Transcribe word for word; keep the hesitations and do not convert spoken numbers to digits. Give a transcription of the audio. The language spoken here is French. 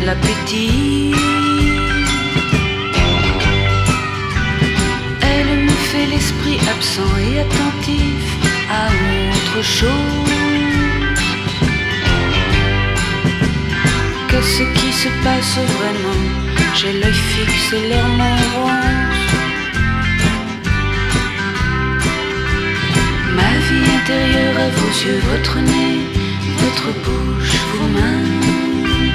l'appétit. Elle me fait l'esprit absent et attentif à autre chose que ce qui se passe vraiment. J'ai l'œil fixe et l'air rose. Ma vie intérieure à vos yeux, votre nez, votre bouche, vos mains.